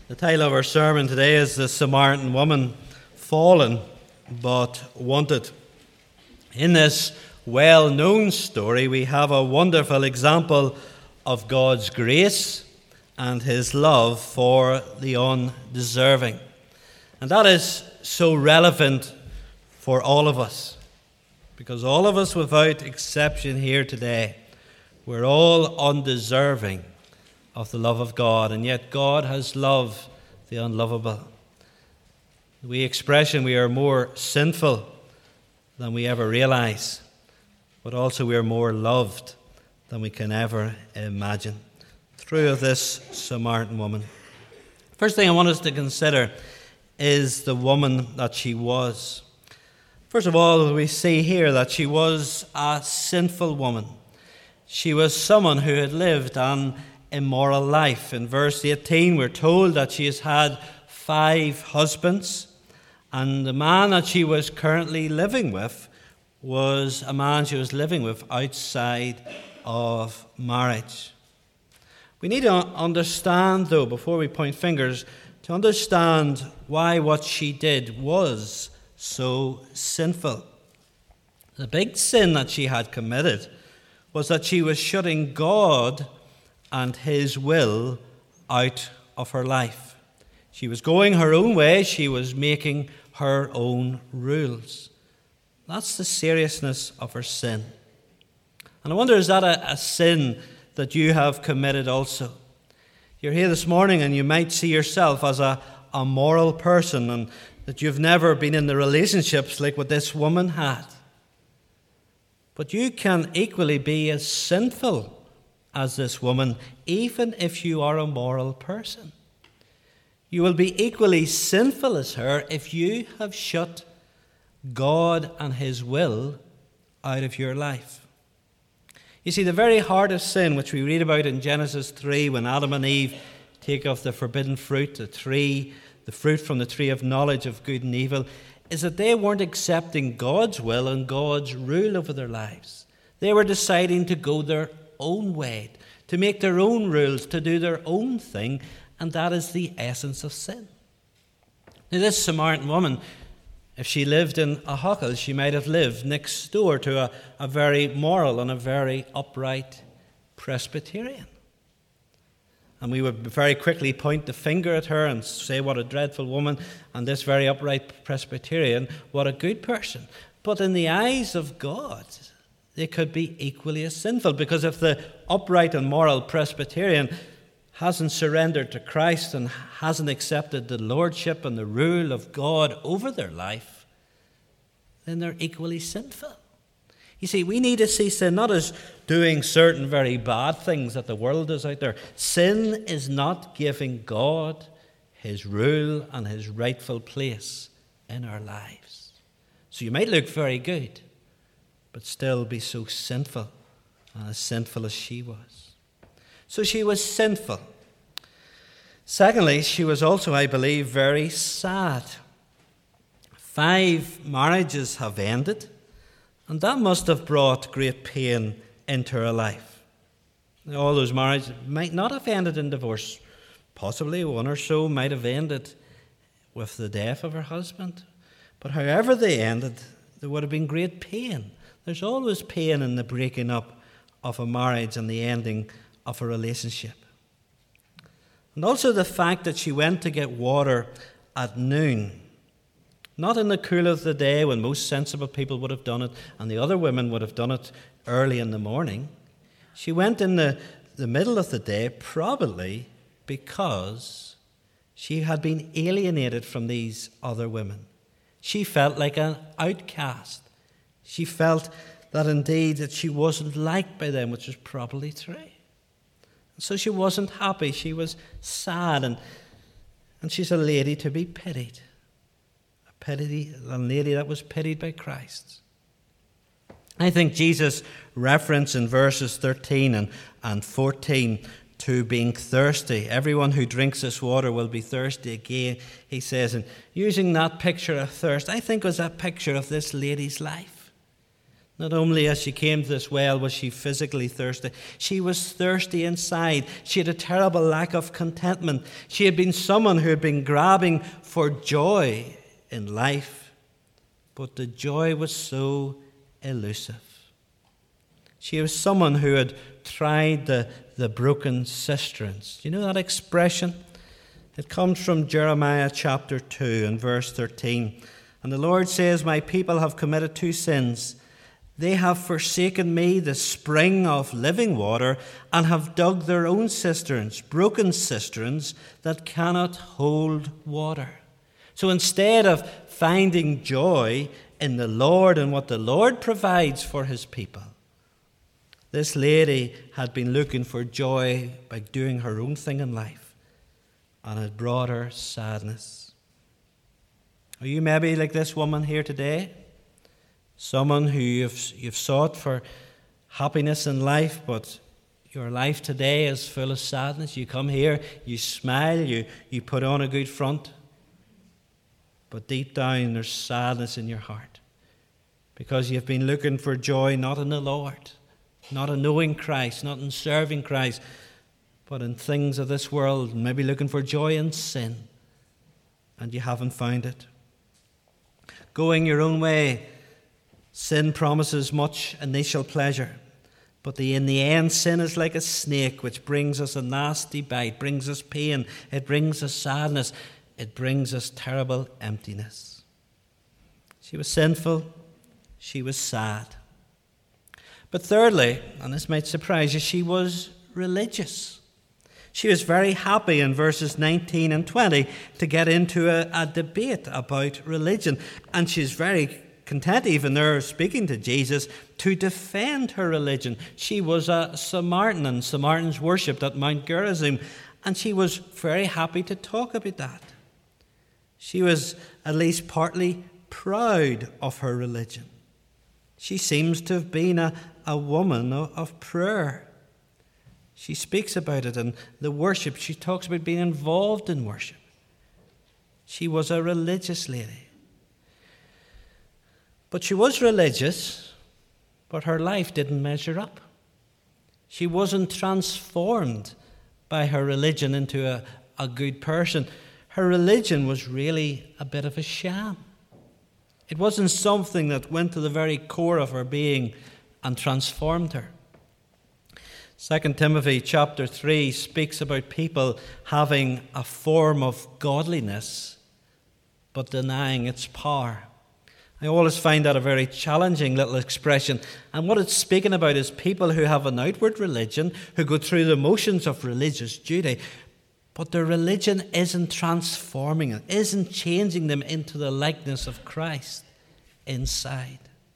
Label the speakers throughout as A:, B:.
A: The title of our sermon today is The Samaritan Woman, Fallen but Wanted. In this well-known story, we have a wonderful example of God's grace and His love for the undeserving. And that is so relevant for all of us, because all of us, without exception here today, we're all undeserving of the love of God, and yet God has loved the unlovable. The expression, we are more sinful than we ever realize, but also we are more loved than we can ever imagine. Through this Samaritan woman. First thing I want us to consider is the woman that she was. First of all, we see here that she was a sinful woman. She was someone who had lived an immoral life. In verse 18, we're told that she has had 5 husbands, and the man that she was currently living with was a man she was living with outside of marriage. We need to understand, though, before we point fingers, to understand why what she did was so sinful. The big sin that she had committed was that she was shutting God and His will out of her life. She was going her own way. She was making her own rules. That's the seriousness of her sin. And I wonder, is that a sin that you have committed also? You're here this morning and you might see yourself as a moral person, and that you've never been in the relationships like what this woman had. But you can equally be as sinful as this woman, even if you are a moral person. You will be equally sinful as her if you have shut God and His will out of your life. You see, the very heart of sin, which we read about in Genesis 3, when Adam and Eve take of the forbidden fruit, the fruit from the tree of knowledge of good and evil, is that they weren't accepting God's will and God's rule over their lives. They were deciding to go their own way, to make their own rules, to do their own thing, and that is the essence of sin. Now, this Samaritan woman, if she lived in a hochel, she might have lived next door to a very moral and a very upright Presbyterian. And we would very quickly point the finger at her and say, what a dreadful woman, and this very upright Presbyterian, what a good person. But in the eyes of God, they could be equally as sinful, because if the upright and moral Presbyterian hasn't surrendered to Christ and hasn't accepted the lordship and the rule of God over their life, then they're equally sinful. You see, we need to see sin not as doing certain very bad things that the world does out there. Sin is not giving God His rule and His rightful place in our lives. So you might look very good, but still be so sinful, and as sinful as she was. So she was sinful. Secondly, she was also, I believe, very sad. 5 marriages have ended, and that must have brought great pain into her life. All those marriages might not have ended in divorce. Possibly one or so might have ended with the death of her husband. But however they ended, there would have been great pain. There's always pain in the breaking up of a marriage and the ending of a relationship. And also the fact that she went to get water at noon, not in the cool of the day when most sensible people would have done it and the other women would have done it early in the morning. She went in the middle of the day, probably because she had been alienated from these other women. She felt like an outcast. She felt that indeed that she wasn't liked by them, which was probably true. So she wasn't happy. She was sad, and she's a lady to be pitied. A lady that was pitied by Christ. I think Jesus' reference in verses 13 and 14 to being thirsty. Everyone who drinks this water will be thirsty again, he says. And using that picture of thirst, I think was a picture of this lady's life. Not only as she came to this well was she physically thirsty, she was thirsty inside. She had a terrible lack of contentment. She had been someone who had been grabbing for joy in life, but the joy was so elusive. She was someone who had tried the broken cisterns. You know that expression? It comes from Jeremiah chapter 2 and verse 13. And the Lord says, "My people have committed two sins. They have forsaken me, the spring of living water, and have dug their own cisterns, broken cisterns that cannot hold water." So instead of finding joy in the Lord and what the Lord provides for his people, this lady had been looking for joy by doing her own thing in life, and it brought her sadness. Are you maybe like this woman here today? Someone who you've sought for happiness in life, but your life today is full of sadness. You come here, you smile, you put on a good front, but deep down there's sadness in your heart because you've been looking for joy not in the Lord, not in knowing Christ, not in serving Christ, but in things of this world, and maybe looking for joy in sin, and you haven't found it. Going your own way, sin promises much initial pleasure, but in the end, sin is like a snake which brings us a nasty bite, brings us pain, it brings us sadness, it brings us terrible emptiness. She was sinful, she was sad. But thirdly, and this might surprise you, she was religious. She was very happy in verses 19 and 20 to get into a debate about religion. And she's very content, even there speaking to Jesus, to defend her religion. She was a Samaritan, and Samaritans worshipped at Mount Gerizim, and she was very happy to talk about that. She was at least partly proud of her religion. She seems to have been a woman of prayer. She speaks about it in the worship. She talks about being involved in worship. She was a religious lady. But she was religious, but her life didn't measure up. She wasn't transformed by her religion into a good person. Her religion was really a bit of a sham. It wasn't something that went to the very core of her being and transformed her. 2 Timothy chapter 3 speaks about people having a form of godliness but denying its power. I always find that a very challenging little expression. And what it's speaking about is people who have an outward religion, who go through the motions of religious duty, but their religion isn't transforming them, isn't changing them into the likeness of Christ inside.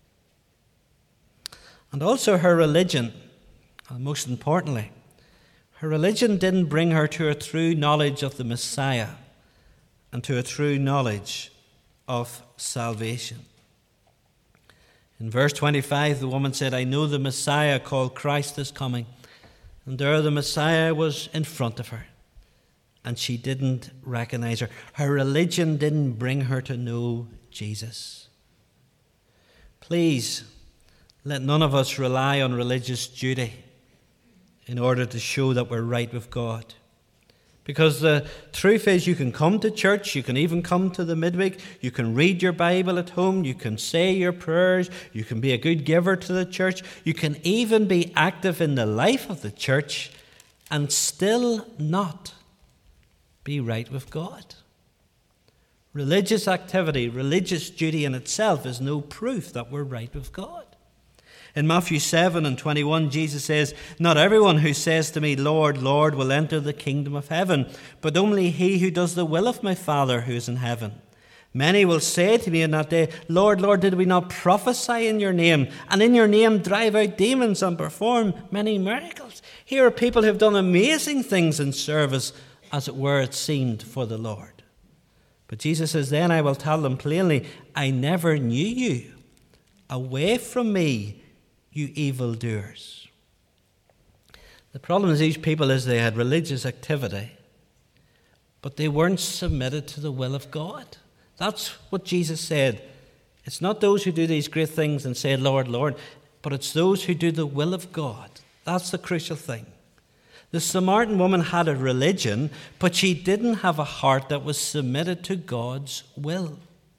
A: And also her religion, and most importantly, her religion didn't bring her to a true knowledge of the Messiah and to a true knowledge of salvation. In verse 25, the woman said, "I know the Messiah called Christ is coming." And there the Messiah was in front of her, and she didn't recognize her. Her religion didn't bring her to know Jesus. Please, let none of us rely on religious duty in order to show that we're right with God. Because the truth is, you can come to church, you can even come to the midweek, you can read your Bible at home, you can say your prayers, you can be a good giver to the church, you can even be active in the life of the church and still not be right with God. Religious activity, religious duty in itself is no proof that we're right with God. In Matthew 7 and 21, Jesus says, "Not everyone who says to me, 'Lord, Lord,' will enter the kingdom of heaven, but only he who does the will of my Father who is in heaven. Many will say to me in that day, 'Lord, Lord, did we not prophesy in your name, and in your name drive out demons and perform many miracles?'" Here are people who have done amazing things in service, as it were, it seemed, for the Lord. But Jesus says, "Then I will tell them plainly, I never knew you. Away from me, you evildoers." The problem with these people is they had religious activity, but they weren't submitted to the will of God. That's what Jesus said It's not those who do these great things and say, Lord, Lord, but it's those who do the will of God. That's the crucial thing. The Samaritan woman had a religion, but she didn't have a heart that was submitted to God's will.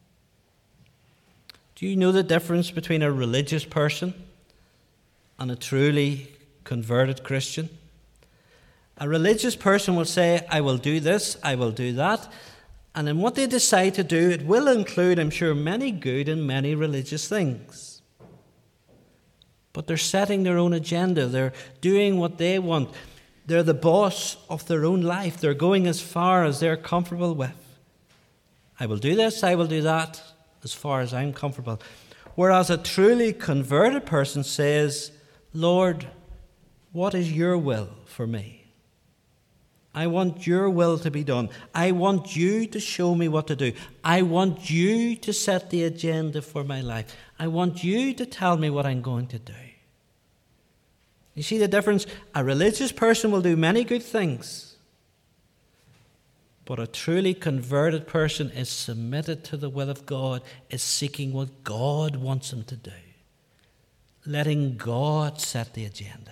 A: Do you know the difference between a religious person and a truly converted Christian? A religious person will say, I will do this, I will do that. And in what they decide to do, it will include, I'm sure, many good and many religious things. But they're setting their own agenda. They're doing what they want. They're the boss of their own life. They're going as far as they're comfortable with. I will do this, I will do that, as far as I'm comfortable. Whereas a truly converted person says, Lord, what is your will for me? I want your will to be done. I want you to show me what to do. I want you to set the agenda for my life. I want you to tell me what I'm going to do. You see the difference? A religious person will do many good things, but a truly converted person is submitted to the will of God, is seeking what God wants him to do, letting God set the agenda.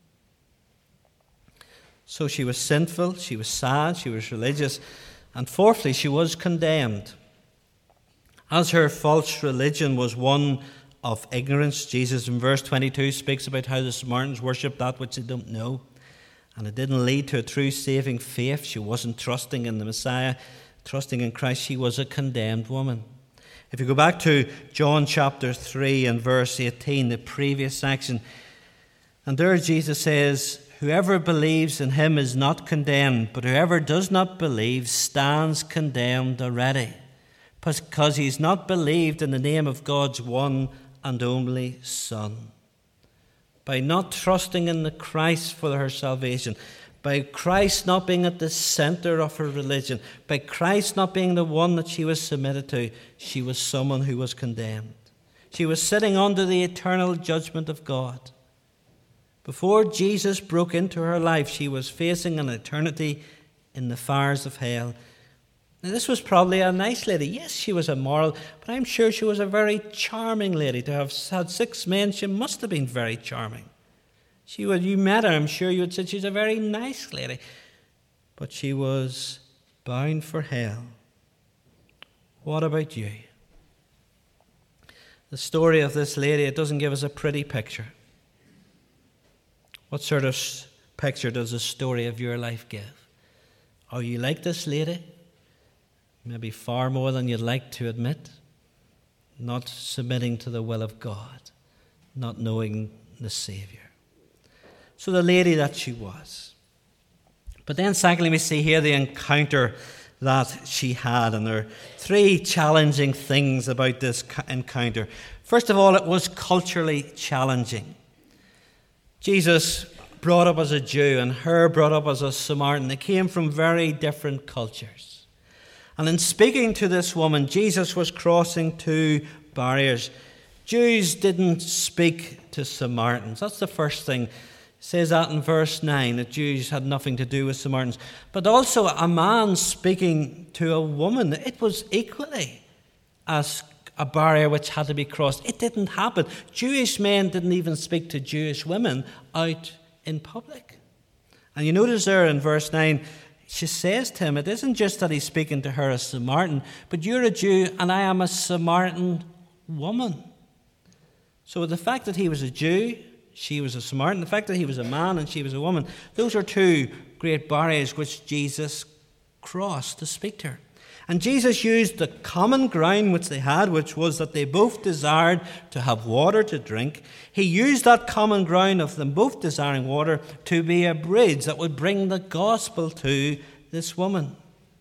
A: So she was sinful, she was sad, she was religious, and fourthly, she was condemned. As her false religion was one of ignorance, Jesus in verse 22 speaks about how the Samaritans worshipped that which they don't know, and it didn't lead to a true saving faith. She wasn't trusting in the Messiah, trusting in Christ. She was a condemned woman. If you go back to John chapter 3 and verse 18, the previous section, and there Jesus says, whoever believes in him is not condemned, but whoever does not believe stands condemned already, because he's not believed in the name of God's one and only Son. By not trusting in the Christ for her salvation, by Christ not being at the center of her religion, by Christ not being the one that she was submitted to, she was someone who was condemned. She was sitting under the eternal judgment of God. Before Jesus broke into her life, she was facing an eternity in the fires of hell. Now, this was probably a nice lady. Yes, she was immoral, but I'm sure she was a very charming lady. To have had 6 men, she must have been very charming. You met her, I'm sure you would say she's a very nice lady. But she was bound for hell. What about you? The story of this lady, it doesn't give us a pretty picture. What sort of picture does the story of your life give? Are you like this lady? Maybe far more than you'd like to admit. Not submitting to the will of God. Not knowing the Saviour. So the lady that she was. But then secondly, we see here the encounter that she had. And there are 3 challenging things about this encounter. First of all, it was culturally challenging. Jesus brought up as a Jew and her brought up as a Samaritan. They came from very different cultures. And in speaking to this woman, Jesus was crossing 2 barriers. Jews didn't speak to Samaritans. That's the first thing. It says that in verse 9, that Jews had nothing to do with Samaritans. But also a man speaking to a woman, it was equally as a barrier which had to be crossed. It didn't happen. Jewish men didn't even speak to Jewish women out in public. And you notice there in verse 9, she says to him, it isn't just that he's speaking to her as Samaritan, but you're a Jew and I am a Samaritan woman. So the fact that he was a Jew, she was a Samaritan, the fact that he was a man and she was a woman, those are 2 great barriers which Jesus crossed to speak to her. And Jesus used the common ground which they had, which was that they both desired to have water to drink. He used that common ground of them both desiring water to be a bridge that would bring the gospel to this woman.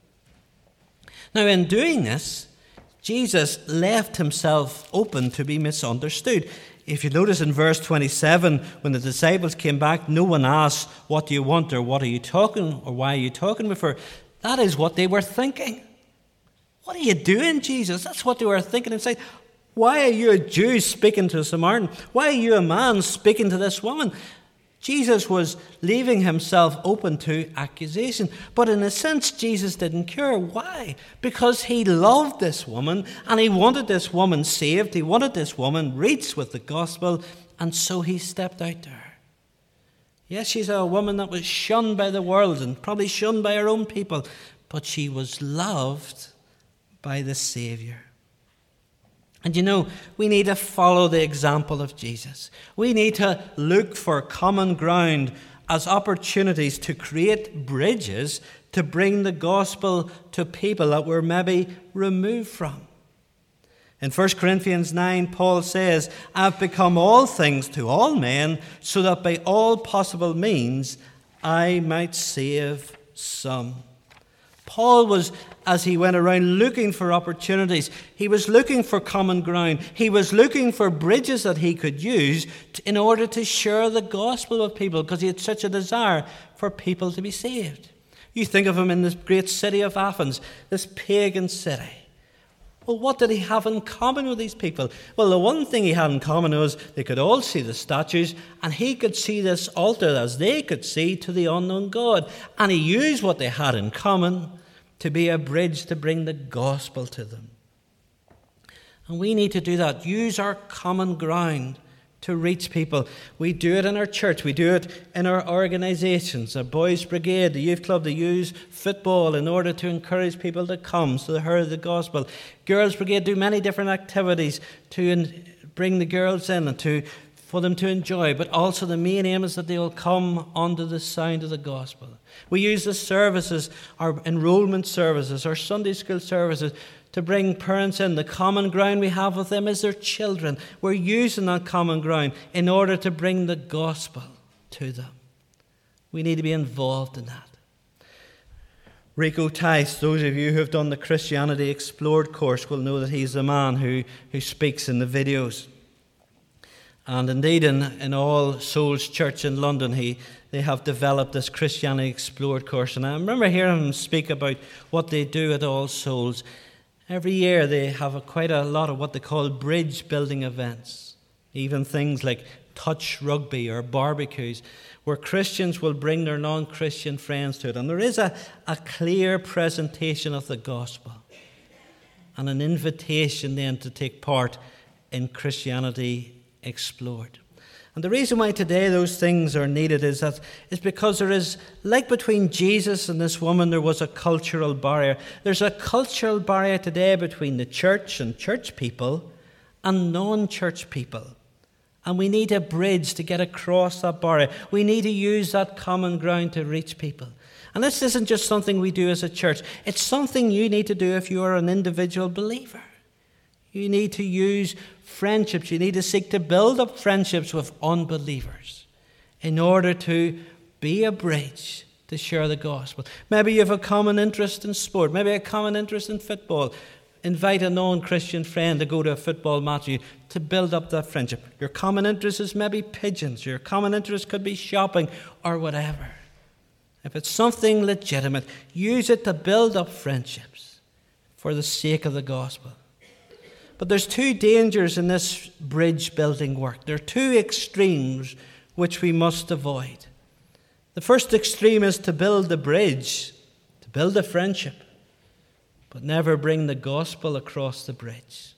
A: Now, in doing this, Jesus left himself open to be misunderstood. If you notice in verse 27, when the disciples came back, no one asked, what do you want, or what are you talking, or why are you talking with her? That is what they were thinking. What are you doing, Jesus? That's what they were thinking inside. Why are you a Jew speaking to a Samaritan? Why are you a man speaking to this woman? Jesus was leaving himself open to accusation. But in a sense, Jesus didn't care. Why? Because he loved this woman and he wanted this woman saved. He wanted this woman reached with the gospel, and so he stepped out to her. Yes, she's a woman that was shunned by the world and probably shunned by her own people, but she was loved by the Savior. And you know, we need to follow the example of Jesus. We need to look for common ground as opportunities to create bridges to bring the gospel to people that we're maybe removed from. In 1 Corinthians 9, Paul says, I've become all things to all men, so that by all possible means I might save some. Paul was, as he went around looking for opportunities, he was looking for common ground. He was looking for bridges that he could use in order to share the gospel with people, because he had such a desire for people to be saved. You think of him in this great city of Athens, this pagan city. Well, what did he have in common with these people? Well, the one thing he had in common was they could all see the statues, and he could see this altar as they could see to the unknown God. And he used what they had in common to be a bridge to bring the gospel to them. And we need to do that. Use our common ground to reach people. We do it in our church. We do it in our organizations, our Boys Brigade, the Youth Club. They use football in order to encourage people to come so they hear the gospel. Girls Brigade do many different activities to bring the girls in and for them to enjoy. But also the main aim is that they will come under the sound of the gospel. We use the services, our enrollment services, our Sunday school services, to bring parents in. The common ground we have with them is their children. We're using that common ground in order to bring the gospel to them. We need to be involved in that. Rico Tice, those of you who have done the Christianity Explored course will know that he's the man who speaks in the videos. And indeed, in All Souls Church in London, they have developed this Christianity Explored course. And I remember hearing him speak about what they do at All Souls. Every year they have quite a lot of what they call bridge building events. Even things like touch rugby or barbecues, where Christians will bring their non-Christian friends to it. And there is a clear presentation of the gospel and an invitation then to take part in Christianity Explored. And the reason why today those things are needed is because there is, like between Jesus and this woman, there was a cultural barrier. There's a cultural barrier today between the church and church people and non-church people. And we need a bridge to get across that barrier. We need to use that common ground to reach people. And this isn't just something we do as a church. It's something you need to do if you are an individual believer. You need to use friendships. You need to seek to build up friendships with unbelievers in order to be a bridge to share the gospel. Maybe you have a common interest in sport. Maybe a common interest in football. Invite a non-Christian friend to go to a football match with you to build up that friendship. Your common interest is maybe pigeons. Your common interest could be shopping or whatever. If it's something legitimate, use it to build up friendships for the sake of the gospel. But there's two dangers in this bridge building work. There are two extremes which we must avoid. The first extreme is to build the bridge, to build a friendship, but never bring the gospel across the bridge.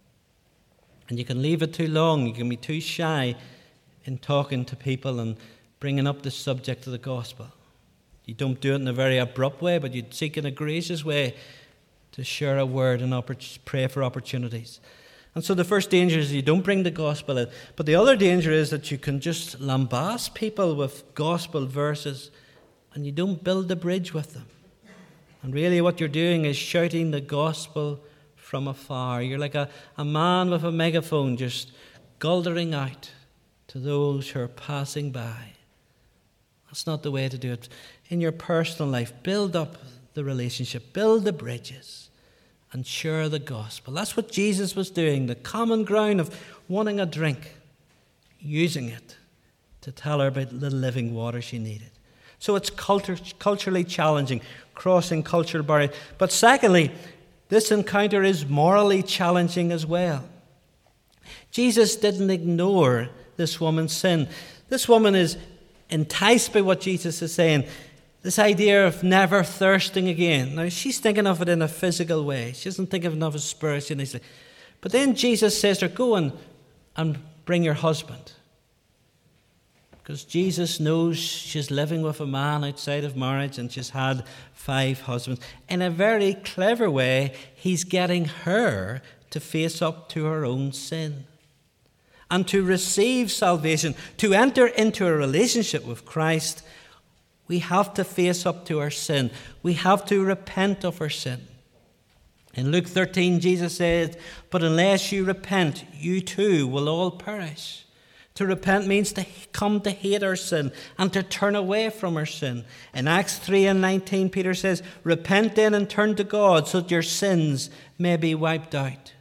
A: And you can leave it too long. You can be too shy in talking to people and bringing up the subject of the gospel. You don't do it in a very abrupt way, but you seek in a gracious way to share a word and pray for opportunities. And so the first danger is you don't bring the gospel in. But the other danger is that you can just lambast people with gospel verses and you don't build the bridge with them. And really what you're doing is shouting the gospel from afar. You're like a man with a megaphone just guldering out to those who are passing by. That's not the way to do it. In your personal life, build up the relationship, build the bridges, and share the gospel. That's what Jesus was doing, the common ground of wanting a drink, using it to tell her about the living water she needed. So it's culturally challenging, crossing cultural barriers. But secondly, this encounter is morally challenging as well. Jesus didn't ignore this woman's sin. This woman is enticed by what Jesus is saying. This idea of never thirsting again. Now, she's thinking of it in a physical way. She doesn't think of it spiritually. But then Jesus says to her, go and bring your husband. Because Jesus knows she's living with a man outside of marriage and she's had 5 husbands. In a very clever way, he's getting her to face up to her own sin. And to receive salvation, to enter into a relationship with Christ, we have to face up to our sin. We have to repent of our sin. In Luke 13, Jesus said, but unless you repent, you too will all perish. To repent means to come to hate our sin and to turn away from our sin. In Acts 3:19, Peter says, repent then and turn to God so that your sins may be wiped out.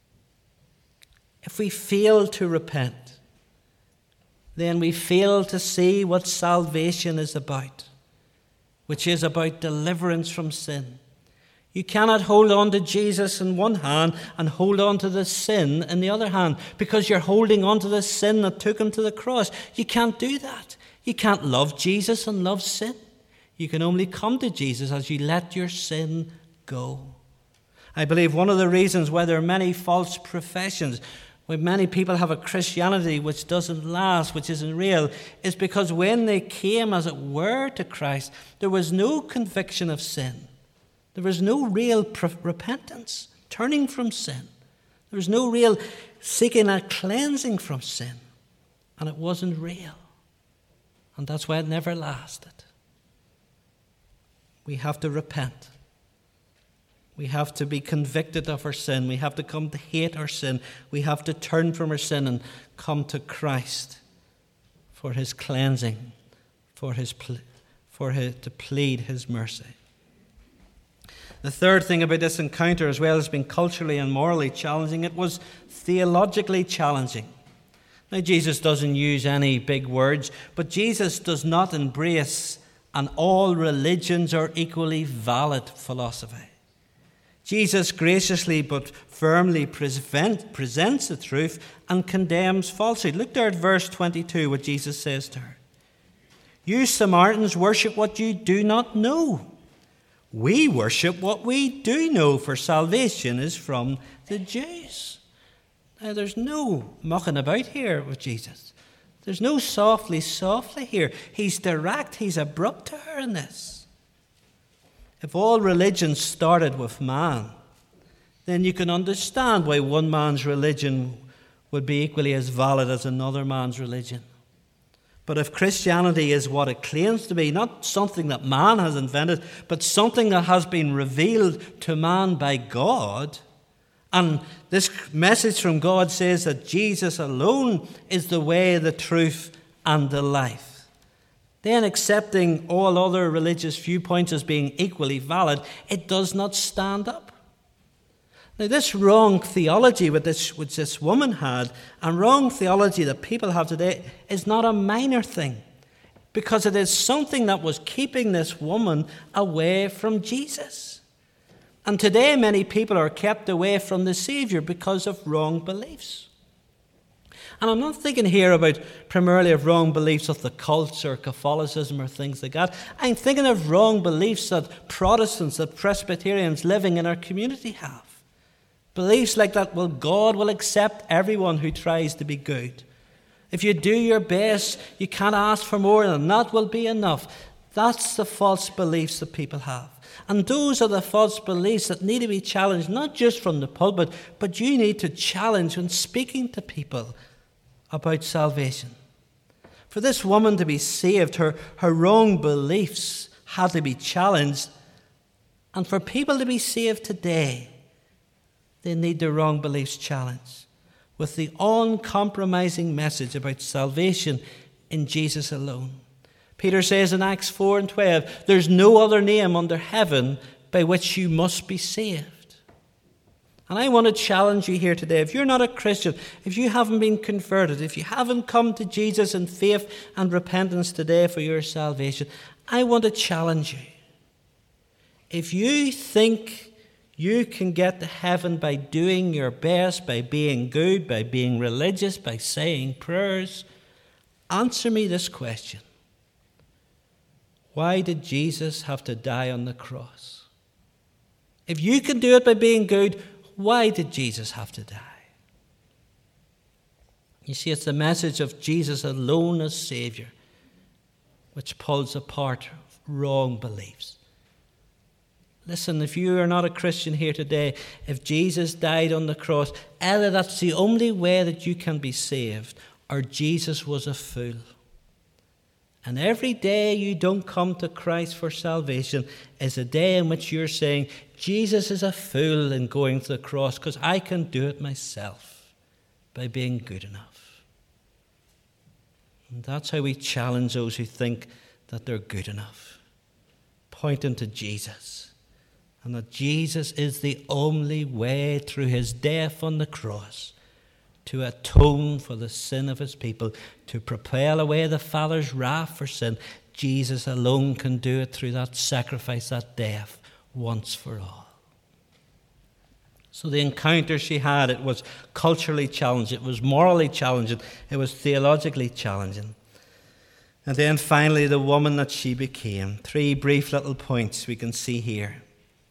A: If we fail to repent, then we fail to see what salvation is about, which is about deliverance from sin. You cannot hold on to Jesus in one hand and hold on to the sin in the other hand, because you're holding on to the sin that took him to the cross. You can't do that. You can't love Jesus and love sin. You can only come to Jesus as you let your sin go. I believe one of the reasons why there are many false professions, why many people have a Christianity which doesn't last, which isn't real, is because when they came, as it were, to Christ, there was no conviction of sin. There was no real repentance, turning from sin. There was no real seeking a cleansing from sin. And it wasn't real. And that's why it never lasted. We have to repent. We have to be convicted of our sin. We have to come to hate our sin. We have to turn from our sin and come to Christ for his cleansing, to plead his mercy. The third thing about this encounter, as well as being culturally and morally challenging, it was theologically challenging. Now, Jesus doesn't use any big words, but Jesus does not embrace an all religions are equally valid philosophy. Jesus graciously but firmly presents the truth and condemns falsehood. Look there at verse 22, what Jesus says to her. You Samaritans worship what you do not know. We worship what we do know, for salvation is from the Jews. Now, there's no mucking about here with Jesus. There's no softly here. He's direct, he's abrupt to her in this. If all religions started with man, then you can understand why one man's religion would be equally as valid as another man's religion. But if Christianity is what it claims to be, not something that man has invented, but something that has been revealed to man by God, and this message from God says that Jesus alone is the way, the truth, and the life, then accepting all other religious viewpoints as being equally valid, it does not stand up. Now, this wrong theology which this woman had, and wrong theology that people have today, is not a minor thing, because it is something that was keeping this woman away from Jesus. And today many people are kept away from the Savior because of wrong beliefs. And I'm not thinking here about primarily of wrong beliefs of the cults or Catholicism or things like that. I'm thinking of wrong beliefs that Protestants, that Presbyterians living in our community have. Beliefs like that, well, God will accept everyone who tries to be good. If you do your best, you can't ask for more than that will be enough. That's the false beliefs that people have. And those are the false beliefs that need to be challenged, not just from the pulpit, but you need to challenge when speaking to people about salvation. For this woman to be saved, her wrong beliefs had to be challenged. And for people to be saved today, they need their wrong beliefs challenged with the uncompromising message about salvation in Jesus alone. Peter says in Acts 4:12, there's no other name under heaven by which you must be saved. And I want to challenge you here today. If you're not a Christian, if you haven't been converted, if you haven't come to Jesus in faith and repentance today for your salvation, I want to challenge you. If you think you can get to heaven by doing your best, by being good, by being religious, by saying prayers, answer me this question. Why did Jesus have to die on the cross? If you can do it by being good, why did Jesus have to die? You see, it's the message of Jesus alone as Savior which pulls apart wrong beliefs. Listen, if you are not a Christian here today, if Jesus died on the cross, either that's the only way that you can be saved, or Jesus was a fool. And every day you don't come to Christ for salvation is a day in which you're saying, Jesus is a fool in going to the cross because I can do it myself by being good enough. And that's how we challenge those who think that they're good enough, pointing to Jesus, and that Jesus is the only way through his death on the cross to atone for the sin of his people, to propel away the Father's wrath for sin. Jesus alone can do it through that sacrifice, that death, once for all. So the encounter she had, it was culturally challenging, it was morally challenging, it was theologically challenging. And then finally, the woman that she became. 3 brief little points we can see here.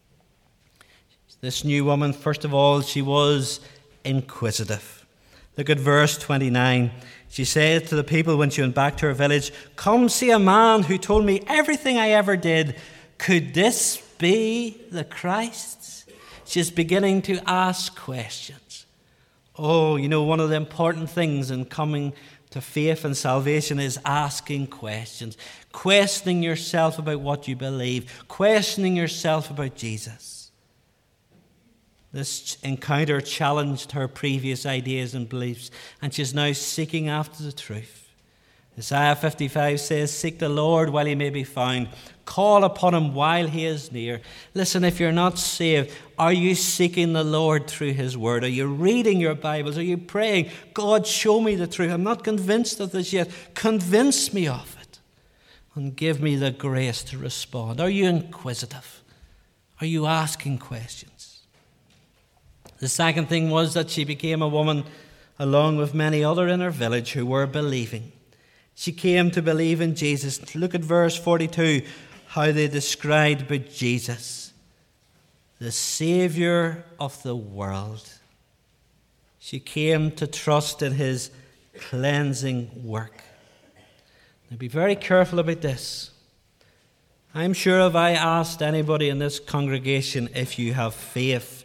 A: This new woman, first of all, she was inquisitive. Look at verse 29. She said to the people when she went back to her village, "Come see a man who told me everything I ever did. Could this be the Christ?" She's beginning to ask questions. Oh, you know, one of the important things in coming to faith and salvation is asking questions. Questioning yourself about what you believe. Questioning yourself about Jesus. This encounter challenged her previous ideas and beliefs, and she's now seeking after the truth. Isaiah 55 says, "Seek the Lord while he may be found. Call upon him while he is near." Listen, if you're not saved, are you seeking the Lord through his word? Are you reading your Bibles? Are you praying, "God, show me the truth. I'm not convinced of this yet. Convince me of it. And give me the grace to respond." Are you inquisitive? Are you asking questions? The second thing was that she became a woman along with many others in her village who were believing. She came to believe in Jesus. Look at verse 42, how they described about Jesus, the Savior of the world. She came to trust in his cleansing work. Now be very careful about this. I'm sure if I asked anybody in this congregation if you have faith,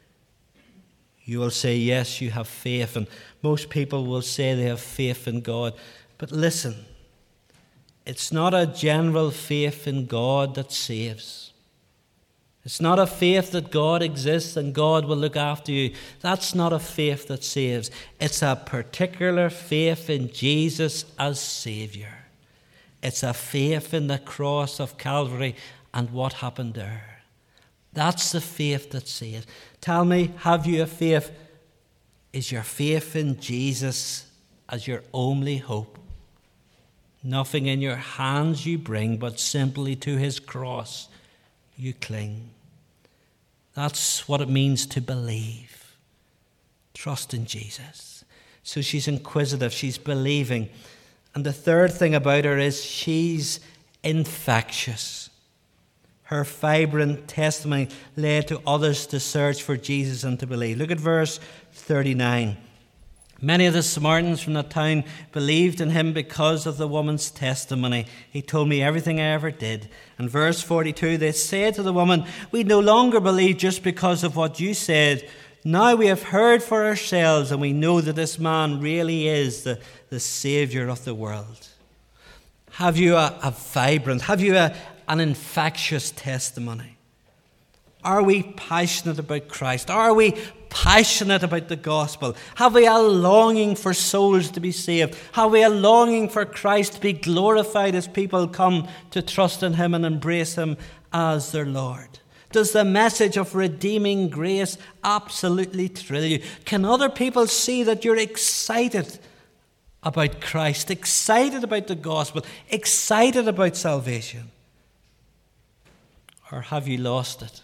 A: you will say, yes, you have faith. And most people will say they have faith in God. But listen, it's not a general faith in God that saves. It's not a faith that God exists and God will look after you. That's not a faith that saves. It's a particular faith in Jesus as Savior. It's a faith in the cross of Calvary and what happened there. That's the faith that saves. Tell me, have you a faith? Is your faith in Jesus as your only hope? Nothing in your hands you bring, but simply to his cross you cling. That's what it means to believe. Trust in Jesus. So she's inquisitive, she's believing. And the third thing about her is she's infectious. Her vibrant testimony led to others to search for Jesus and to believe. Look at verse 39. Many of the Samaritans from that town believed in him because of the woman's testimony. He told me everything I ever did. And verse 42, they said to the woman, "We no longer believe just because of what you said. Now we have heard for ourselves and we know that this man really is the Savior of the world." Have you a vibrant, have you an infectious testimony? Are we passionate about Christ? Are we passionate about the gospel? Have we a longing for souls to be saved? Have we a longing for Christ to be glorified as people come to trust in him and embrace him as their Lord? Does the message of redeeming grace absolutely thrill you? Can other people see that you're excited about Christ, excited about the gospel, excited about salvation? Or have you lost it?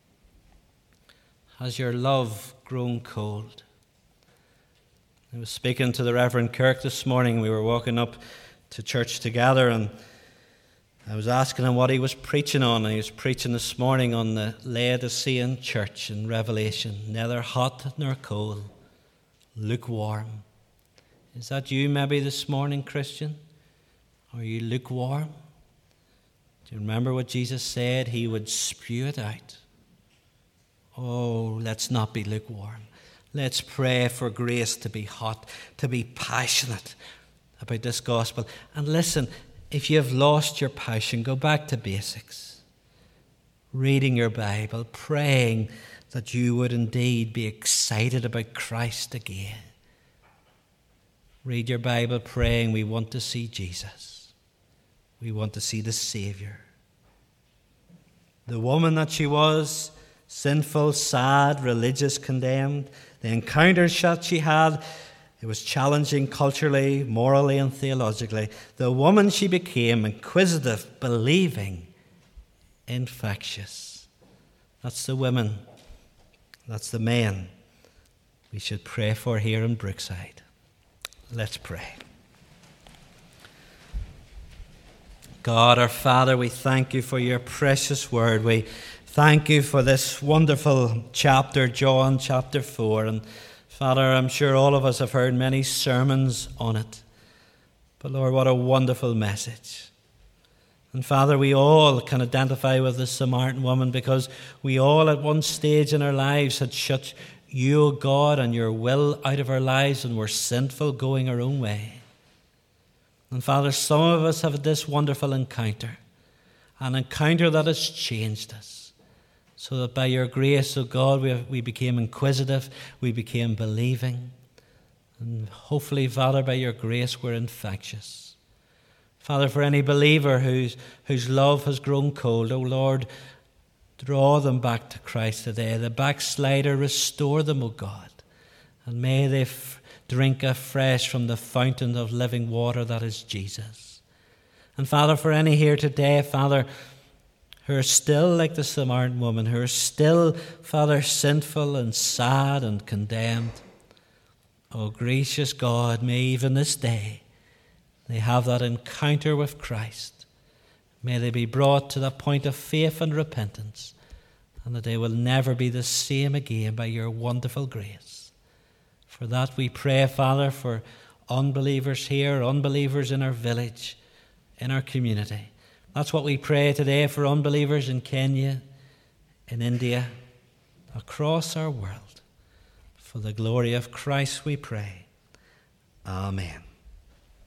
A: Has your love grown cold? I was speaking to the Reverend Kirk this morning. We were walking up to church together, and I was asking him what he was preaching on, and he was preaching this morning on the Laodicean church in Revelation. Neither hot nor cold, lukewarm. Is that you maybe this morning, Christian? Are you lukewarm? Do you remember what Jesus said? He would spew it out. Oh, let's not be lukewarm. Let's pray for grace to be hot, to be passionate about this gospel. And listen, if you have lost your passion, go back to basics. Reading your Bible, praying that you would indeed be excited about Christ again. Read your Bible, praying we want to see Jesus. We want to see the Savior. The woman that she was, sinful, sad, religious, condemned, the encounters that she had, it was challenging culturally, morally, and theologically. The woman she became, inquisitive, believing, infectious. That's the women. That's the men we should pray for here in Brookside. Let's pray. God, our Father, we thank you for your precious word. We thank you for this wonderful chapter, John chapter 4. And Father, I'm sure all of us have heard many sermons on it. But Lord, what a wonderful message. And Father, we all can identify with the Samaritan woman because we all at one stage in our lives had shut you, O God, and your will out of our lives and were sinful, going our own way. And Father, some of us have had this wonderful encounter, an encounter that has changed us, so that by your grace, O God, we became inquisitive, we became believing, and hopefully, Father, by your grace, we're infectious. Father, for any believer whose love has grown cold, O Lord, draw them back to Christ today. The backslider, restore them, O God, and may they drink afresh from the fountain of living water that is Jesus. And Father, for any here today, Father, who are still like the Samaritan woman, who are still, Father, sinful and sad and condemned, oh gracious God, may even this day they have that encounter with Christ. May they be brought to the point of faith and repentance, and that they will never be the same again by your wonderful grace. For that we pray, Father, for unbelievers here, unbelievers in our village, in our community. That's what we pray today for unbelievers in Kenya, in India, across our world. For the glory of Christ we pray. Amen.